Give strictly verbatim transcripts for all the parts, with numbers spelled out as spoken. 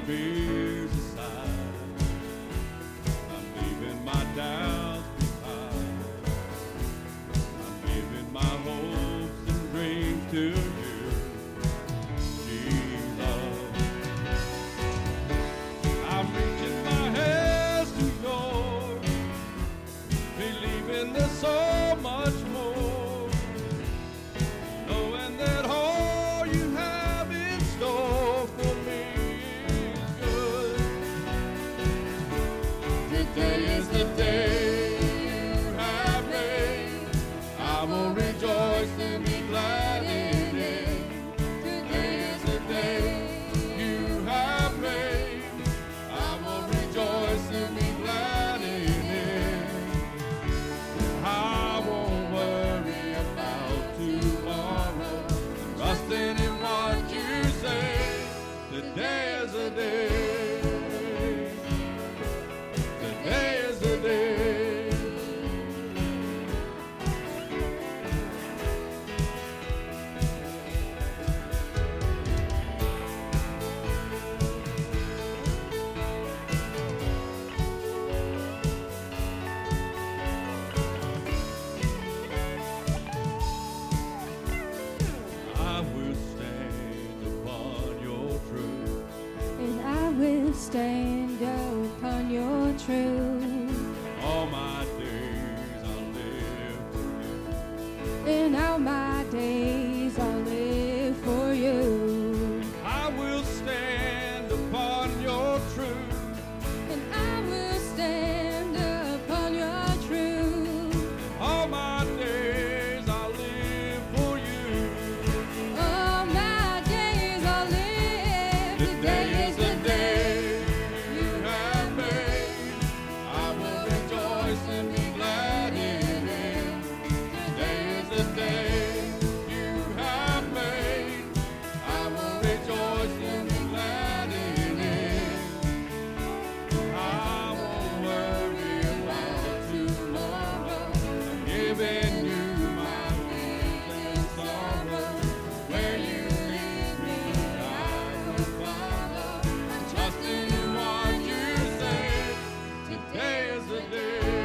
fears aside. I'm leaving my doubts behind. I'm giving my hopes and dreams to you, Jesus. I'm reaching my hands to yours, believing there's so much more, knowing that all you have in store for me is good. Today is the day you have made. I will rejoice and be glad in it. Today is the day you have made. I will rejoice and be glad in it. I won't worry about tomorrow. Trusting in what you say. Today is the day. Today is the day. I will stand upon your truth. And I will stand upon your truth. All my days I'll live for you. And all my days I'll live for you. I will stand upon your truth. And I will stand upon your truth. All my days I'll live for you. All my days I'll live. Today is the day you have made. I will rejoice and be glad in it. Today is the day you have made. I will rejoice and be glad in it. I won't worry about tomorrow. I'm giving you my fears and sorrow. Where you lead me, I will follow. I'm trusting in what you say. Today is the day.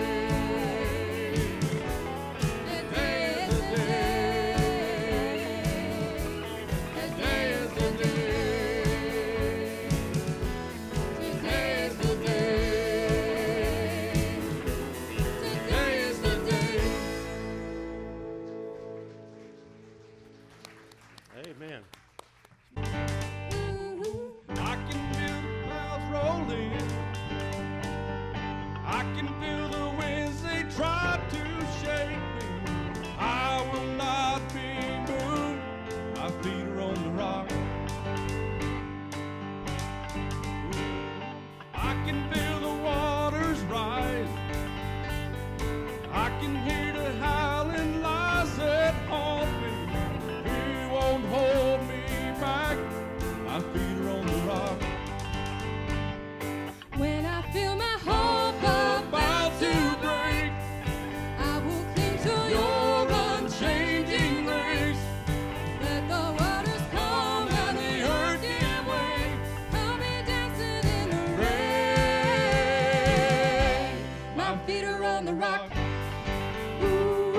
Today is the day. Today is the day. Today is the day. Today is the day. Amen. I can feel the clouds rolling. I can feel the winds, they try to shake me. I will not be moved. My feet are on the rock. I can feel the waters rise. I can hear the howling lies that haunt me. He won't hold me back. My feet are on the rock. When I feel my hope about to break, I will cling to your unchanging grace. Let the waters come and the earth give way. I'll be dancing in the rain. My feet are on the rock. Ooh,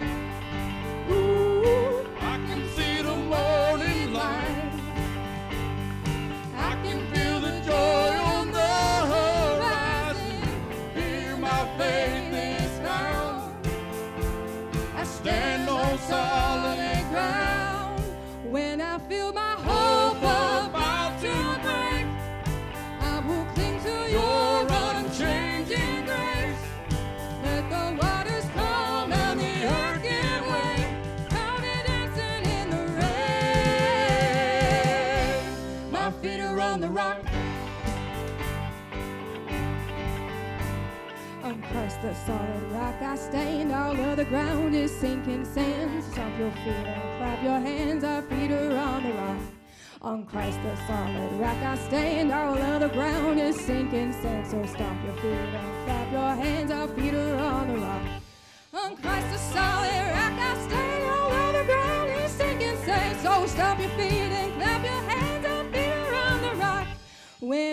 ooh. I can see the morning light. I can feel the joy on the horizon. Here my faith is found. I Stand on solid ground. When I feel my hope about to break, I will cling to your your unchanging grace. Let the waters come and the earth give way. I'll be dancing in the rain. My feet are on the rock. On Christ the solid rock I stand. All other ground is sinking sand. Stomp your feet and clap your hands. Our feet are on the rock. On Christ the solid rock I stand. All other ground is sinking sand. So stomp your feet and clap your hands. Our feet are on the rock. On Christ the solid rock I stand. All other ground is sinking sand. So stomp your feet and clap your hands. Our feet are on the rock. When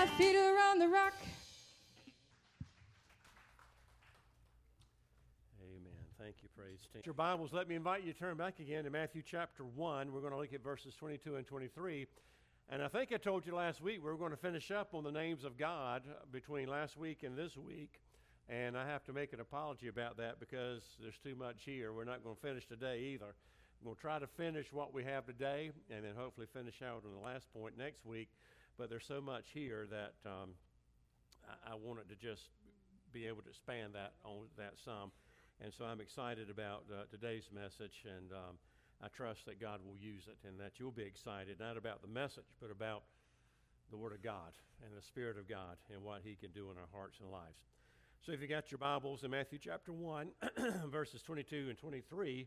feet around the rock. Amen. Thank you, praise team. Your Bibles, let me invite you to turn back again to Matthew chapter one. We're going to look at verses twenty-two and twenty-three. And I think I told you last week we were going to finish up on the names of God between last week and this week. And I have to make an apology about that because there's too much here. We're not going to finish today either. We'll try to finish what we have today and then hopefully finish out on the last point next week. But there's so much here that um, I, I wanted to just be able to expand that on that some. And so I'm excited about uh, today's message, and um, I trust that God will use it and that you'll be excited, not about the message, but about the Word of God and the Spirit of God and what He can do in our hearts and lives. So if you got your Bibles in Matthew chapter one, verses twenty-two and twenty-three,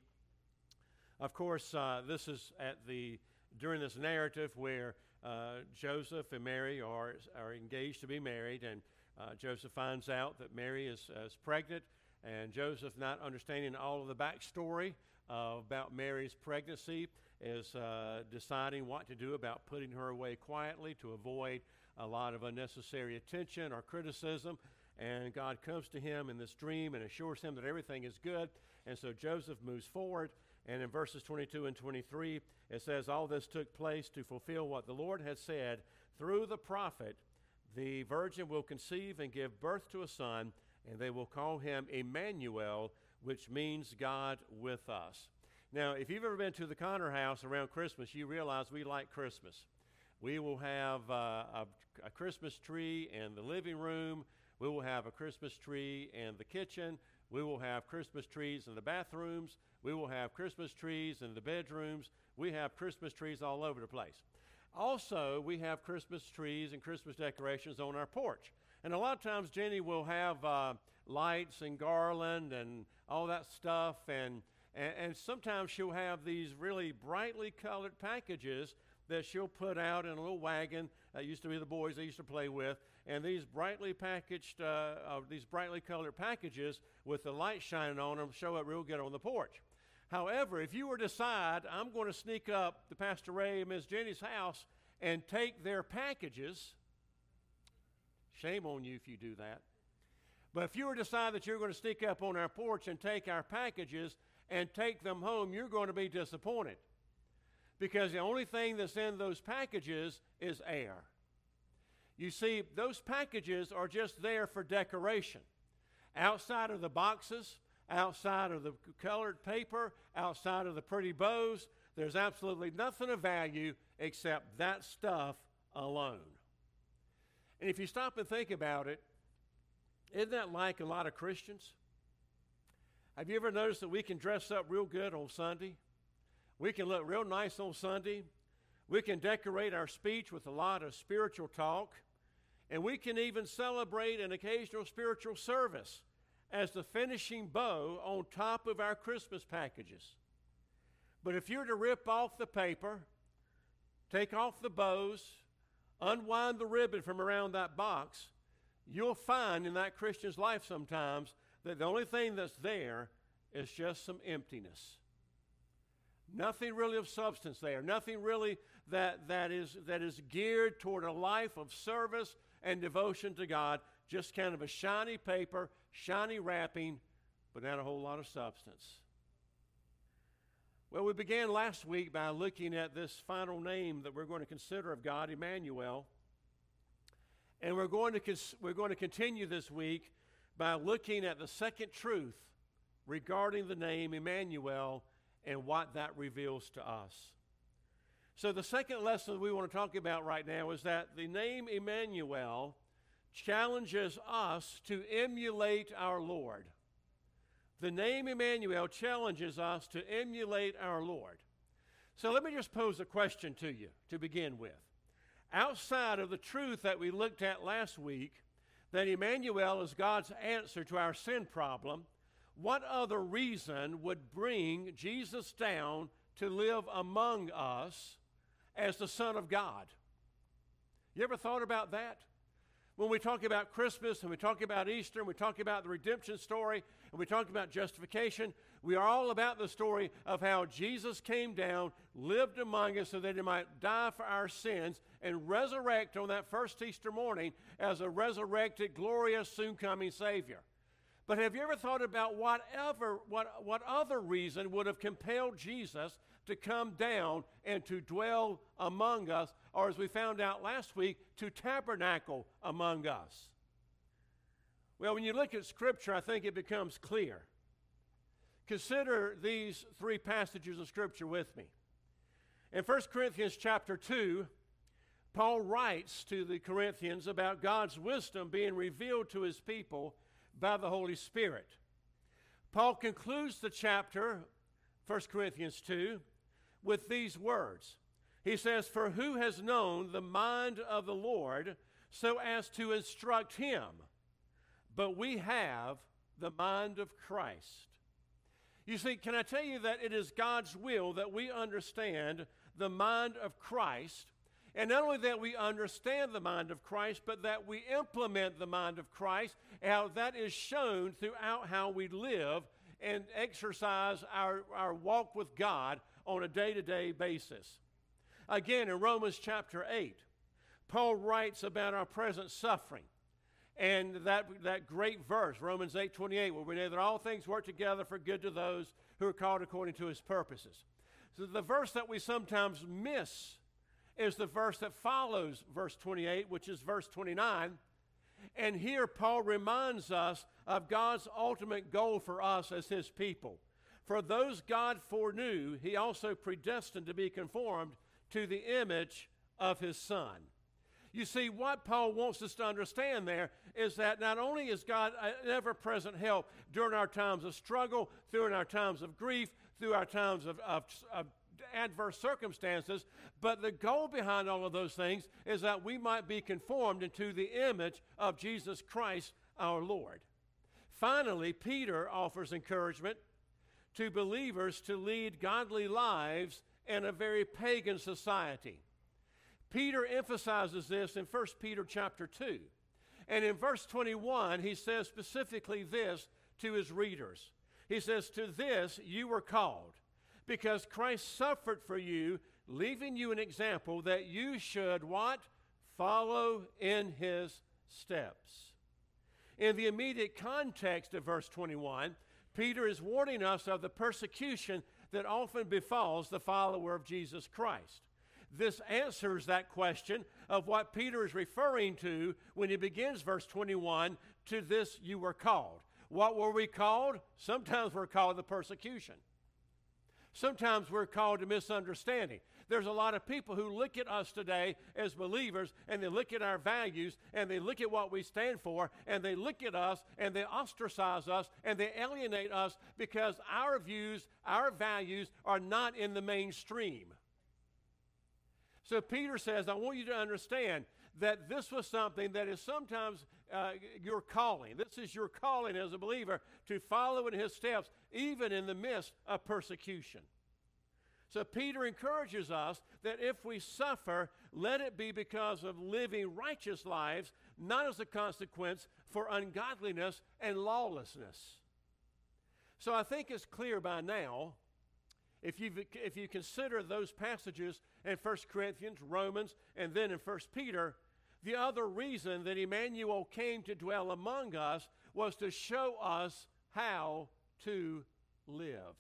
of course, uh, this is at the during this narrative where uh, Joseph and Mary are, are engaged to be married, and uh, Joseph finds out that Mary is, uh, is pregnant, and Joseph, not understanding all of the backstory uh, about Mary's pregnancy, is uh, deciding what to do about putting her away quietly to avoid a lot of unnecessary attention or criticism. And God comes to him in this dream and assures him that everything is good. And so Joseph moves forward. And in verses twenty-two and twenty-three, it says, all this took place to fulfill what the Lord had said through the prophet, the virgin will conceive and give birth to a son, and they will call him Emmanuel, which means God with us. Now, if you've ever been to the Connor house around Christmas, you realize we like Christmas. We will have uh, a, a Christmas tree in the living room. We will have a Christmas tree in the kitchen. We will have Christmas trees in the bathrooms. We will have Christmas trees in the bedrooms. We have Christmas trees all over the place. Also, we have Christmas trees and Christmas decorations on our porch. And a lot of times Jenny will have uh, lights and garland and all that stuff. And, and, and sometimes she'll have these really brightly colored packages that she'll put out in a little wagon. That used to be the boys they used to play with. And these brightly packaged, uh, uh, these brightly colored packages with the light shining on them show up real good on the porch. However, if you were to decide, I'm going to sneak up to Pastor Ray and Miss Jenny's house and take their packages, shame on you if you do that. But if you were to decide that you're going to sneak up on our porch and take our packages and take them home, you're going to be disappointed. Because the only thing that's in those packages is air. You see, those packages are just there for decoration. Outside of the boxes, outside of the colored paper, outside of the pretty bows, there's absolutely nothing of value except that stuff alone. And if you stop and think about it, isn't that like a lot of Christians? Have you ever noticed that we can dress up real good on Sunday? We can look real nice on Sunday. We can decorate our speech with a lot of spiritual talk. And we can even celebrate an occasional spiritual service as the finishing bow on top of our Christmas packages. But if you're to rip off the paper, take off the bows, unwind the ribbon from around that box, you'll find in that Christian's life sometimes that the only thing that's there is just some emptiness. Nothing really of substance there. Nothing really that, that, is, that is geared toward a life of service and devotion to God. Just kind of a shiny paper, shiny wrapping, but not a whole lot of substance. Well, we began last week by looking at this final name that we're going to consider of God, Emmanuel. And we're going to, cons- we're going to continue this week by looking at the second truth regarding the name Emmanuel and what that reveals to us. So the second lesson we want to talk about right now is that the name Emmanuel challenges us to emulate our Lord. The name Emmanuel challenges us to emulate our Lord. So let me just pose a question to you to begin with. Outside of the truth that we looked at last week, that Emmanuel is God's answer to our sin problem, what other reason would bring Jesus down to live among us as the Son of God? You ever thought about that? When we talk about Christmas and we talk about Easter and we talk about the redemption story and we talk about justification, we are all about the story of how Jesus came down, lived among us so that he might die for our sins and resurrect on that first Easter morning as a resurrected, glorious, soon-coming Savior. But have you ever thought about whatever, what, what other reason would have compelled Jesus to come down and to dwell among us, or as we found out last week, to tabernacle among us? Well, when you look at Scripture, I think it becomes clear. Consider these three passages of Scripture with me. In First Corinthians chapter two, Paul writes to the Corinthians about God's wisdom being revealed to his people by the Holy Spirit. Paul concludes the chapter, First Corinthians two, with these words. He says, "For who has known the mind of the Lord so as to instruct him? But we have the mind of Christ." You see, can I tell you that it is God's will that we understand the mind of Christ, and not only that we understand the mind of Christ, but that we implement the mind of Christ, how that is shown throughout how we live and exercise our, our walk with God on a day-to-day basis. Again, in Romans chapter eight, Paul writes about our present suffering. And that, that great verse, Romans eight twenty-eight, where we know that all things work together for good to those who are called according to his purposes. So the verse that we sometimes miss is the verse that follows verse twenty-eight, which is verse twenty-nine. And here Paul reminds us of God's ultimate goal for us as his people. For those God foreknew, he also predestined to be conformed to the image of his Son. You see, what Paul wants us to understand there is that not only is God an ever-present help during our times of struggle, during our times of grief, through our times of, of, of adverse circumstances, but the goal behind all of those things is that we might be conformed into the image of Jesus Christ our Lord. Finally, Peter offers encouragement to believers to lead godly lives in a very pagan society. Peter emphasizes this in First Peter chapter two. And in verse twenty-one, he says specifically this to his readers. He says, "To this you were called, because Christ suffered for you, leaving you an example that you should," what? "Follow in his steps." In the immediate context of verse twenty-one, Peter is warning us of the persecution that often befalls the follower of Jesus Christ. This answers that question of what Peter is referring to when he begins verse twenty-one, "To this you were called." What were we called? Sometimes we're called the persecution. Sometimes we're called to misunderstanding. There's a lot of people who look at us today as believers, and they look at our values, and they look at what we stand for, and they look at us, and they ostracize us, and they alienate us because our views, our values are not in the mainstream. So Peter says, I want you to understand that this was something that is sometimes uh, your calling. This is your calling as a believer, to follow in his steps, even in the midst of persecution. So Peter encourages us that if we suffer, let it be because of living righteous lives, not as a consequence for ungodliness and lawlessness. So I think it's clear by now, if you if you consider those passages in First Corinthians, Romans, and then in First Peter, the other reason that Emmanuel came to dwell among us was to show us how to live.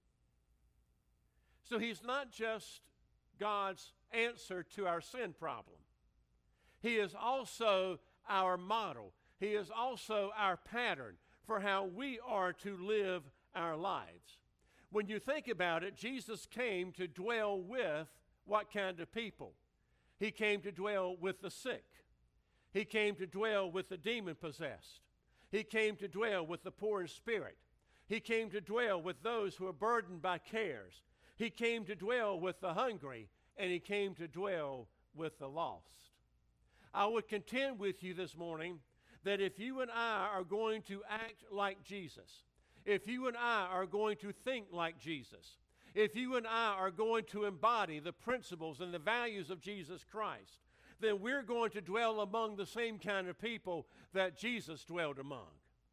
So he's not just God's answer to our sin problem. He is also our model. He is also our pattern for how we are to live our lives. When you think about it, Jesus came to dwell with what kind of people? He came to dwell with the sick. He came to dwell with the demon-possessed. He came to dwell with the poor in spirit. He came to dwell with those who are burdened by cares. He came to dwell with the hungry, and he came to dwell with the lost. I would contend with you this morning that if you and I are going to act like Jesus, if you and I are going to think like Jesus, if you and I are going to embody the principles and the values of Jesus Christ, then we're going to dwell among the same kind of people that Jesus dwelled among.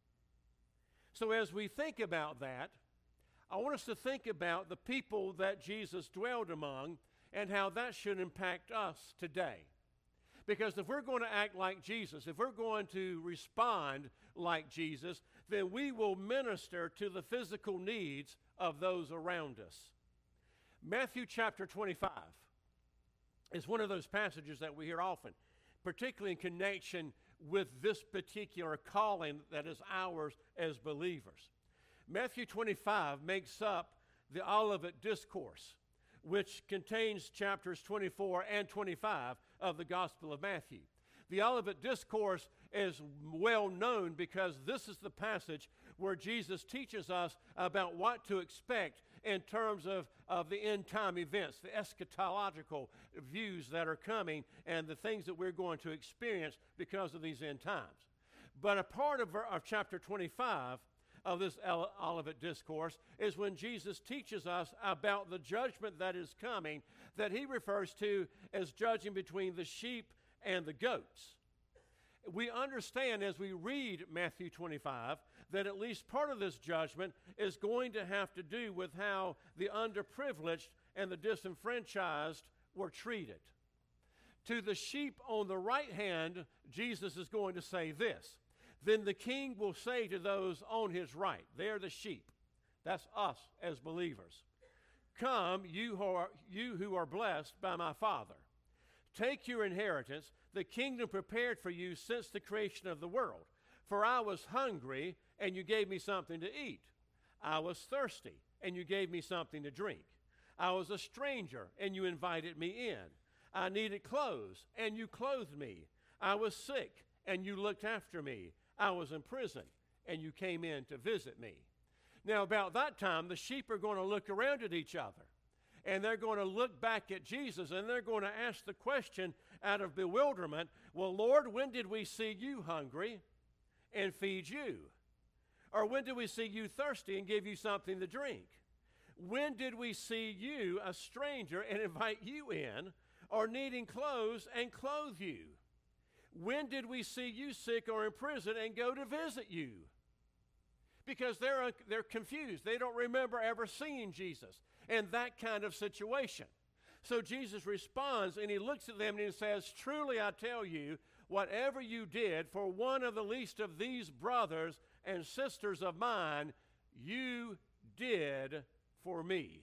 So as we think about that, I want us to think about the people that Jesus dwelled among and how that should impact us today. Because if we're going to act like Jesus, if we're going to respond like Jesus, then we will minister to the physical needs of those around us. Matthew chapter twenty-five is one of those passages that we hear often, particularly in connection with this particular calling that is ours as believers. Matthew twenty-five makes up the Olivet Discourse, which contains chapters twenty-four and twenty-five of the Gospel of Matthew. The Olivet Discourse is well known because this is the passage where Jesus teaches us about what to expect in terms of, of the end-time events, the eschatological views that are coming and the things that we're going to experience because of these end times. But a part of, of chapter twenty-five of this Olivet Discourse is when Jesus teaches us about the judgment that is coming, that he refers to as judging between the sheep and the goats. We understand as we read Matthew twenty-five that at least part of this judgment is going to have to do with how the underprivileged and the disenfranchised were treated. To the sheep on the right hand, Jesus is going to say this: then the king will say to those on his right, they're the sheep, that's us as believers, come, you who are, you who are blessed by my Father. Take your inheritance, the kingdom prepared for you since the creation of the world. For I was hungry, and you gave me something to eat. I was thirsty, and you gave me something to drink. I was a stranger, and you invited me in. I needed clothes, and you clothed me. I was sick, and you looked after me. I was in prison, and you came in to visit me. Now, about that time, the sheep are going to look around at each other, and they're going to look back at Jesus, and they're going to ask the question out of bewilderment, well, Lord, when did we see you hungry and feed you? Or when did we see you thirsty and give you something to drink? When did we see you, a stranger, and invite you in, or needing clothes and clothe you? When did we see you sick or in prison and go to visit you? Because they're, uh, they're confused. They don't remember ever seeing Jesus in that kind of situation. So Jesus responds, and he looks at them and he says, truly I tell you, whatever you did for one of the least of these brothers and sisters of mine, you did for me.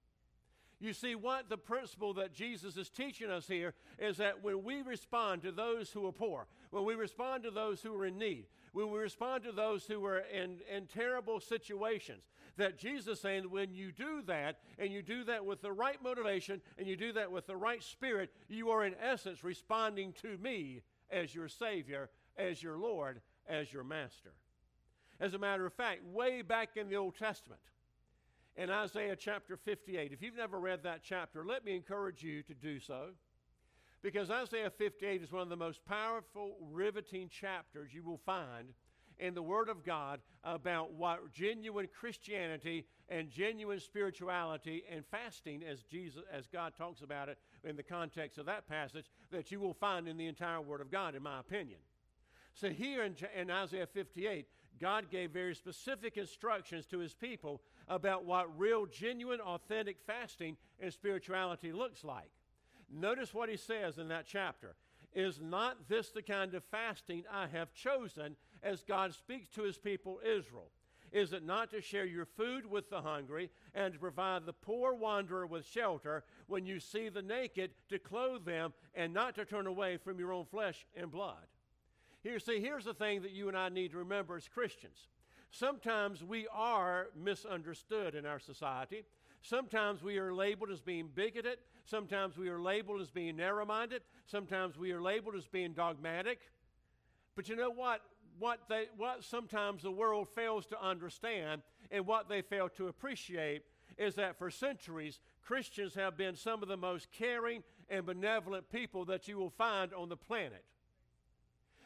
You see, what the principle that Jesus is teaching us here is that when we respond to those who are poor, when we respond to those who are in need, when we respond to those who are in, in terrible situations, that Jesus is saying when you do that, and you do that with the right motivation, and you do that with the right spirit, you are in essence responding to me as your Savior, as your Lord, as your Master. As a matter of fact, way back in the Old Testament, in Isaiah chapter fifty-eight, if you've never read that chapter, let me encourage you to do so, because Isaiah fifty-eight is one of the most powerful, riveting chapters you will find in the Word of God about what genuine Christianity and genuine spirituality and fasting, as Jesus, as God talks about it in the context of that passage, that you will find in the entire Word of God, in my opinion. So here in, in Isaiah fifty-eight, God gave very specific instructions to his people about what real, genuine, authentic fasting and spirituality looks like. Notice what he says in that chapter. Is not this the kind of fasting I have chosen, as God speaks to his people Israel? Is it not to share your food with the hungry and to provide the poor wanderer with shelter, when you see the naked to clothe them and not to turn away from your own flesh and blood? Here, see, here's the thing that you and I need to remember as Christians. Sometimes we are misunderstood in our society. Sometimes we are labeled as being bigoted. Sometimes we are labeled as being narrow-minded. Sometimes we are labeled as being dogmatic. But you know what? What, they, what sometimes the world fails to understand, and what they fail to appreciate, is that for centuries, Christians have been some of the most caring and benevolent people that you will find on the planet.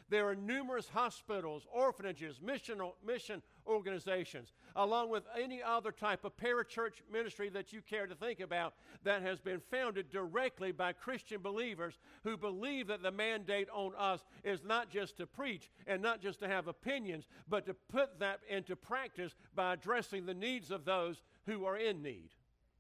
There are numerous hospitals, orphanages, mission, mission organizations, along with any other type of parachurch ministry that you care to think about that has been founded directly by Christian believers who believe that the mandate on us is not just to preach and not just to have opinions, but to put that into practice by addressing the needs of those who are in need.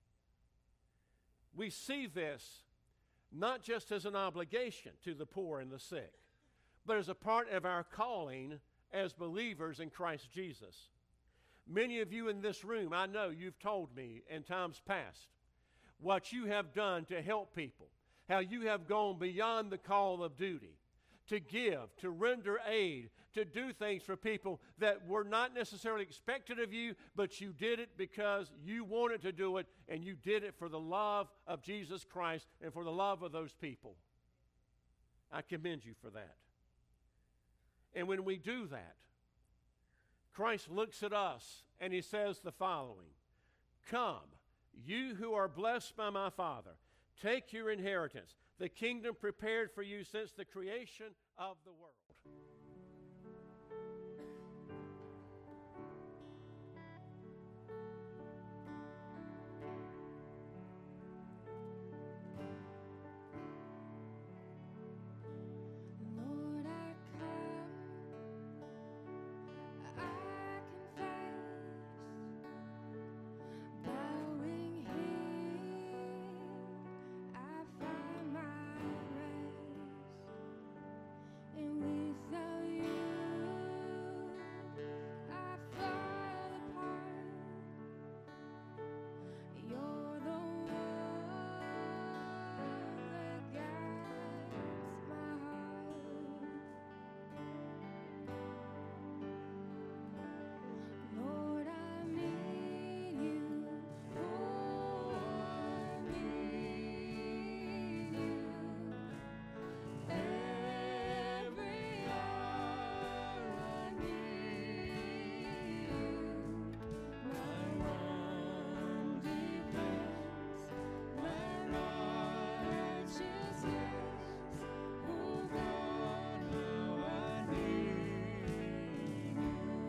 We see this not just as an obligation to the poor and the sick, but as a part of our calling as believers in Christ Jesus. Many of you in this room, I know you've told me in times past what you have done to help people, how you have gone beyond the call of duty, to give, to render aid, to do things for people that were not necessarily expected of you, but you did it because you wanted to do it, and you did it for the love of Jesus Christ and for the love of those people. I commend you for that. And when we do that, Christ looks at us and he says the following: "Come, you who are blessed by my Father, take your inheritance, the kingdom prepared for you since the creation of the world." Lord, I come, I confess, bowing here, I find my rest, and without you, I fall apart. You're the one that guides my heart. Lord, I need you. Oh, I need you. Every hour I need you. My one defense, my righteousness. Oh God, how I need you.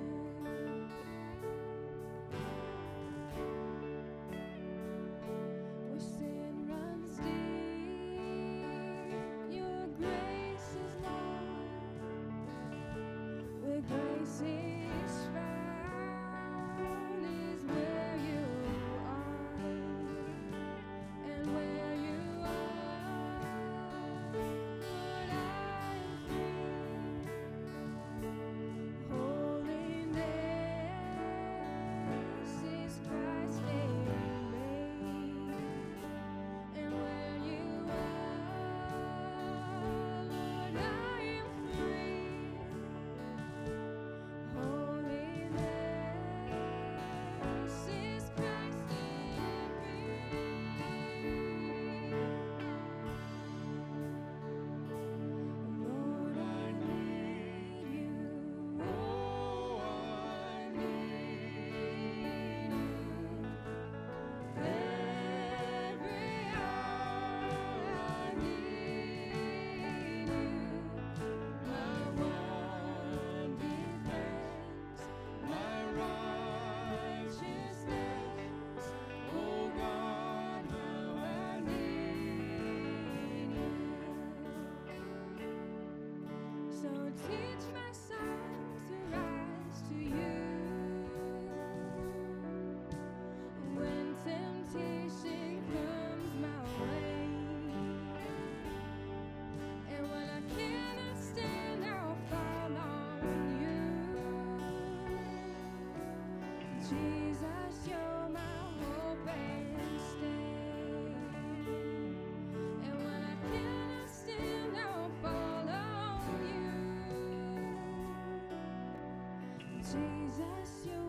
Where sin runs deep, your grace is long. Where grace is found is where you are, and where you are, Lord, I am free. Holiness is Christ in me, and where you are, Lord, I am free. Holiness is Christ in me. Lord, I need you. Oh, I need you. Every hour I need you. My one defense, my righteousness. Oh God, how I need you. So teach my song to rise to you when temptation comes my way, and when I cannot stand, I'll fall on you. Jesus, you're my hope and stay, and when I cannot stand, I'll fall on you. Jesus, you're